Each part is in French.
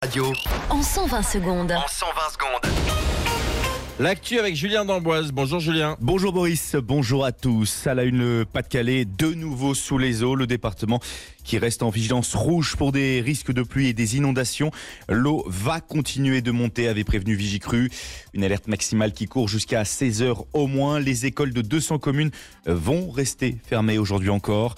Radio. En 120 secondes. En 120 secondes. L'actu avec Julien d'Amboise. Bonjour Julien. Bonjour Boris, bonjour à tous. À la une, le Pas-de-Calais, de nouveau sous les eaux. Le département qui reste en vigilance rouge pour des risques de pluie et des inondations. L'eau va continuer de monter, avait prévenu Vigicru. Une alerte maximale qui court jusqu'à 16 heures au moins. Les écoles de 200 communes vont rester fermées aujourd'hui encore.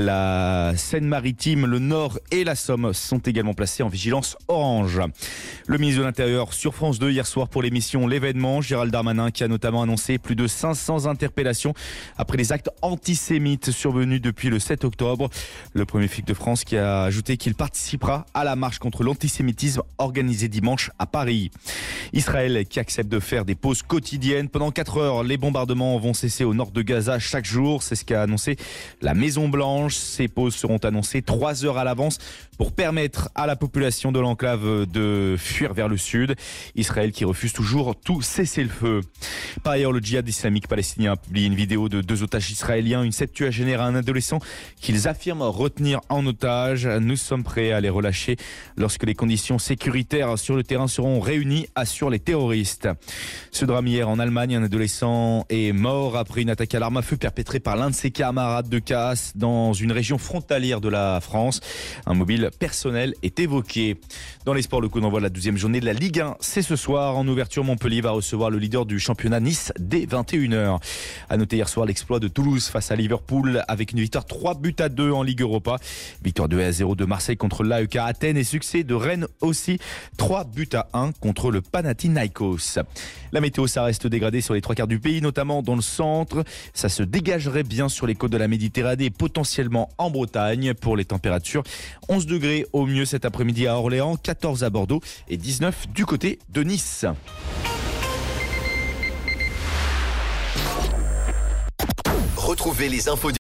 La Seine-Maritime, le Nord et la Somme sont également placés en vigilance orange. Le ministre de l'Intérieur sur France 2 hier soir pour l'émission L'événement, Gérald Darmanin qui a notamment annoncé plus de 500 interpellations après les actes antisémites survenus depuis le 7 octobre. Le premier flic de France qui a ajouté qu'il participera à la marche contre l'antisémitisme organisée dimanche à Paris. Israël qui accepte de faire des pauses quotidiennes. Pendant 4 heures, les bombardements vont cesser au nord de Gaza chaque jour. C'est ce qu'a annoncé la Maison-Blanche. Ces pauses seront annoncées 3 heures à l'avance pour permettre à la population de l'enclave de fuir vers le sud. Israël qui refuse toujours tout cessez-le-feu. Par ailleurs, le djihad islamique palestinien a publié une vidéo de 2 otages israéliens, une septuagénaire et un adolescent qu'ils affirment retenir en otage. Nous sommes prêts à les relâcher lorsque les conditions sécuritaires sur le terrain seront réunies, assurent les terroristes. Ce drame hier en Allemagne, un adolescent est mort après une attaque à l'arme à feu perpétrée par l'un de ses camarades de classe dans une région frontalière de la France. Un mobile personnel est évoqué. Dans les sports, le coup d'envoi de la 12e journée de la Ligue 1, c'est ce soir. En ouverture, Montpellier va recevoir le leader du championnat Nice dès 21h. À noter hier soir l'exploit de Toulouse face à Liverpool avec une victoire 3-2 en Ligue Europa. Victoire 2-0 de Marseille contre l'AEK Athènes et succès de Rennes aussi 3-1 contre le Panathinaikos. La météo, ça reste dégradé sur les 3 quarts du pays, notamment dans le centre. Ça se dégagerait bien sur les côtes de la Méditerranée, potentiellement en Bretagne. Pour les températures, 11 degrés au mieux cet après-midi à Orléans, 14 à Bordeaux et 19 du côté de Nice. Retrouvez les infos